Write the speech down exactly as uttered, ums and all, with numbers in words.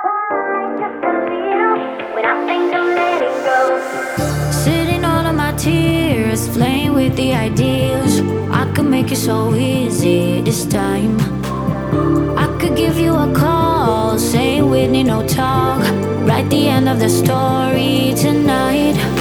When I think I'm letting go, sitting all of my tears, playing with the ideas. I could make it so easy this time. I could give you a call, say Whitney, no talk. Write the end of the story tonight.